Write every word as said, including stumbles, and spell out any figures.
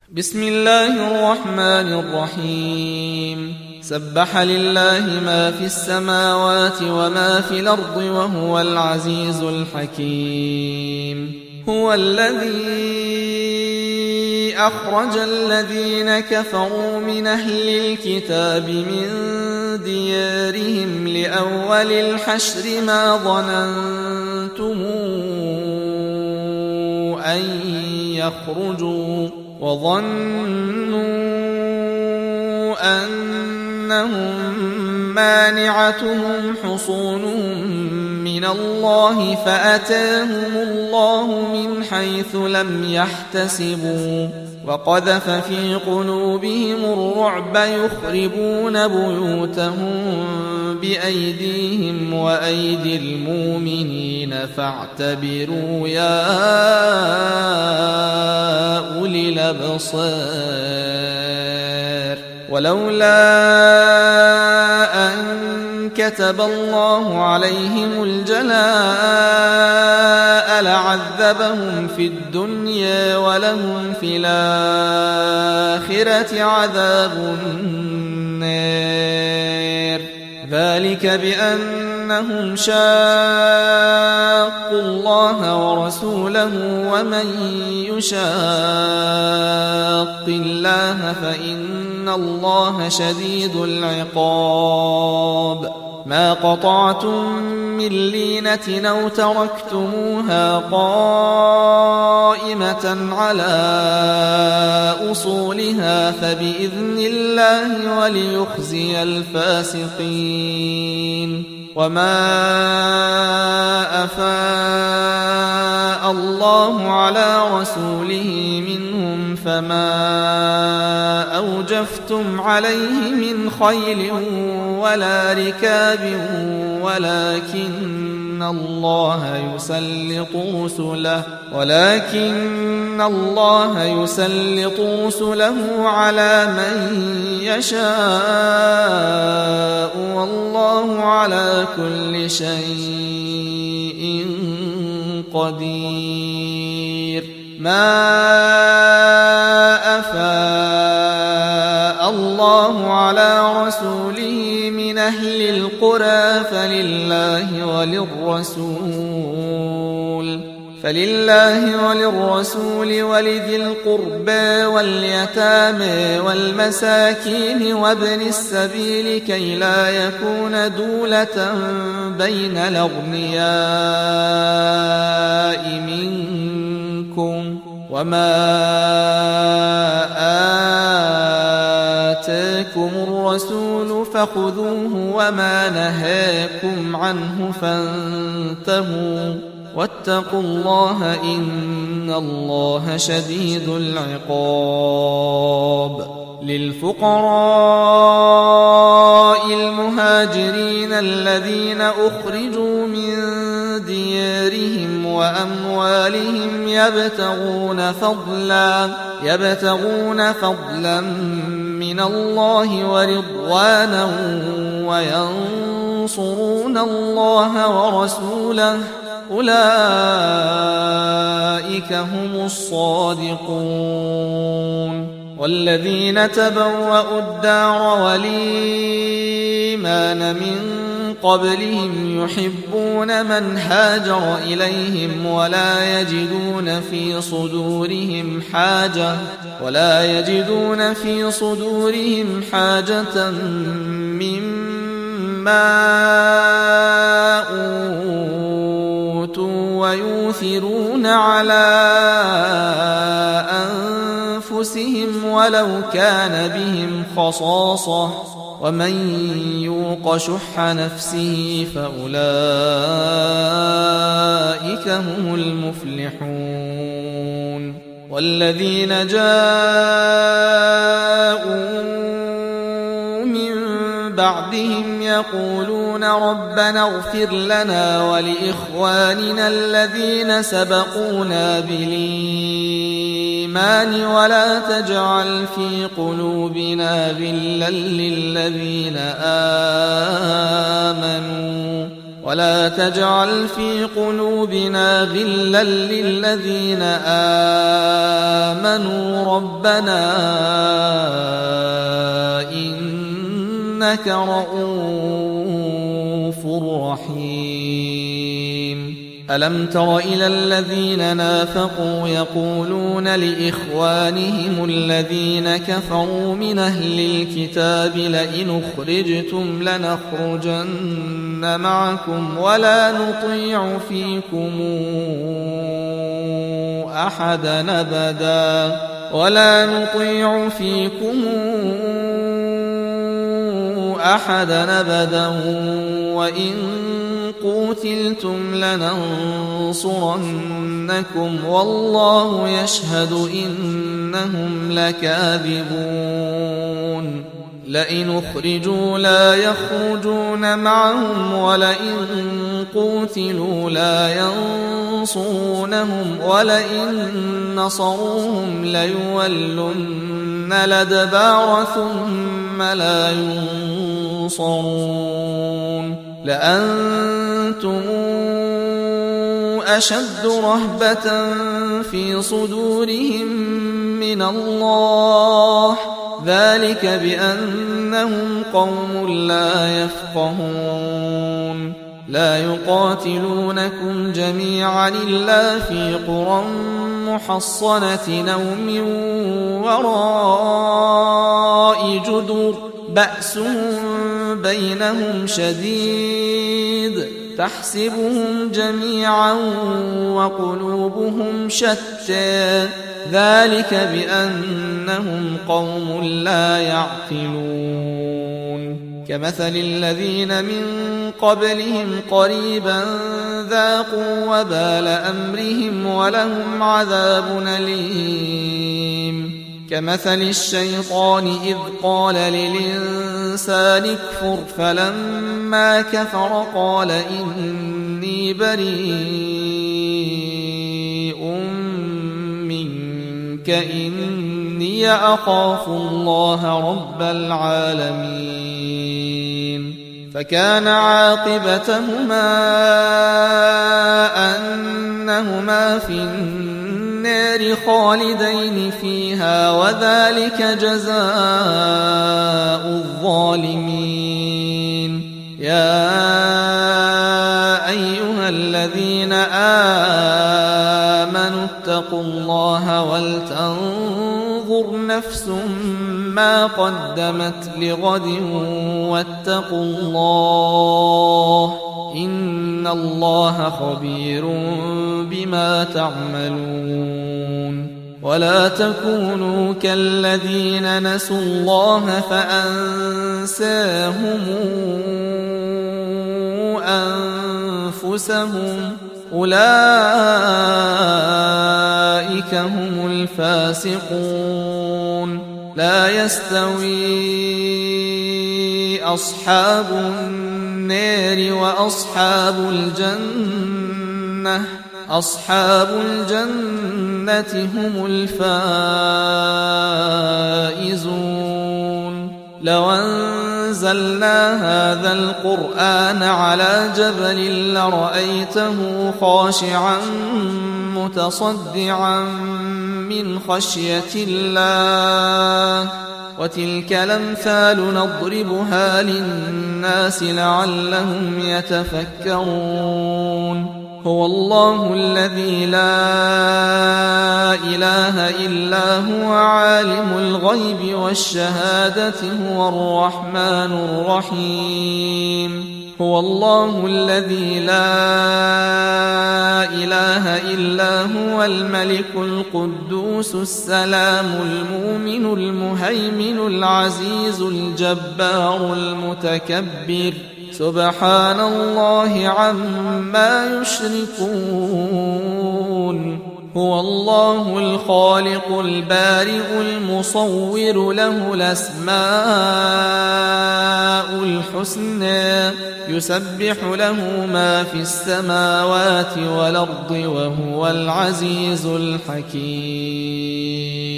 بسم الله الرحمن الرحيم سبح لله ما في السماوات وما في الأرض وهو العزيز الحكيم هو الذي أخرج الذين كفروا من أهل الكتاب من ديارهم لأول الحشر ما ظننتم أن يخرجوا وظنوا أنهم مانعتهم حصونهم من الله فأتاهم الله من حيث لم يحتسبوا وقذف في قلوبهم الرعب يخربون بيوتهم بأيديهم وأيدي المؤمنين فاعتبروا يا أولي الأبصار ولولا أن كتب الله عليهم الجلاء لعذبهم في الدنيا ولهم في الآخرة عذاب النار ذلك بأنهم شاقوا الله ورسوله ومن يشاق الله فإن الله شديد العقاب ما قطعتم من لينة أو تركتموها قائمة على أصولها فبإذن الله وليخزي الفاسقين وما أفاء الله على رسوله منهم فما أوجفتم عليه من خيل ولا ركاب ولكن الله يسلط رسله ولكن الله يسلط رسله على من يشاء والله على كل شيء قدير ما أفاء الله على رسوله من أهل القرى فلله وللرسول فلله وللرسول ولذي القربى واليتامى والمساكين وابن السبيل كي لا يكون دولة بين الأغنياء منكم وما آتاكم الرسول فخذوه وما نهاكم عنه فانتهوا واتقوا الله إن الله شديد العقاب للفقراء المهاجرين الذين أخرجوا من ديارهم وأموالهم يبتغون فضلا يبتغون فضلا من الله ورضوانا وينصرون الله ورسوله أولئك هم الصادقون والذين تبوأوا الدار والإيمان من قبلهم يحبون من هاجر إليهم ولا يجدون في صدورهم حاجة ولا يجدون في صدورهم حاجة مما ويؤثرون على أنفسهم ولو كان بهم خصاصة ومن يوق شح نفسه فأولئك هم المفلحون والذين جاءوا بعدهم يقولون ربنا اغفر لنا ولإخواننا الذين سبقونا بالإيمان ولا تجعل في قلوبنا غلا للذين آمنوا ولا تجعل في قلوبنا غلا للذين آمنوا ربنا إنك رؤوف رحيم. ألم تر إلى الذين نافقوا يقولون لإخوانهم الذين كفروا من أهل الكتاب لئن أخرجتم لنخرجن معكم ولا نطيع فيكم أحدا أبدا ولا نطيع فيكم أحدا أبدا وإن قوتلتم لننصرنكم والله يشهد إنهم لكاذبون. لئن أخرجوا لا يخرجون معهم ولئن قوتلوا لا ينصرونهم ولئن نصروهم ليولن الأدبار ثم لا ينصرون. لأنتم أشد رهبة في صدورهم من الله ذلك بأنهم قوم لا يفقهون. لا يقاتلونكم جميعا إلا في قرى محصنة أو من وراء جدر بأسهم بينهم شديد تحسبهم جميعا وقلوبهم شتى ذلك بأنهم قوم لا يعقلون. كمثل الذين من قبلهم قريبا ذاقوا وبال أمرهم ولهم عذاب أليم. كمثل الشيطان إذ قال للإنسان اكفر فلما كفر قال إني بريء منك إني أخاف الله رب العالمين. فكان عاقبتهما أنهما في النار خالدين فيها وذلك جزاء الظالمين. يا أيها الذين آمنوا اتقوا الله ولتنظر نفس ما قدمت لغد واتقوا الله إن الله خبير بما تعملون. ولا تكونوا كالذين نسوا الله فأنساهم أنفسهم أولئك هم الفاسقون. لا يستوي أصحاب النار وأصحاب الجنة أصحاب الجنة هم الفائزون. لو أنزلنا هذا القرآن على جبل لرأيته خاشعا متصدعا من خشية الله وتلك الأمثال نضربها للناس لعلهم يتفكرون. هو الله الذي لا إله إلا هو عالم الغيب والشهادة هو الرحمن الرحيم. هو الله الذي لا إله إلا هو الملك القدوس السلام المؤمن المهيمن العزيز الجبار المتكبر سبحان الله عما يشركون. هو الله الخالق البارئ المصور له الأسماء الحسنى يسبح له ما في السماوات والأرض وهو العزيز الحكيم.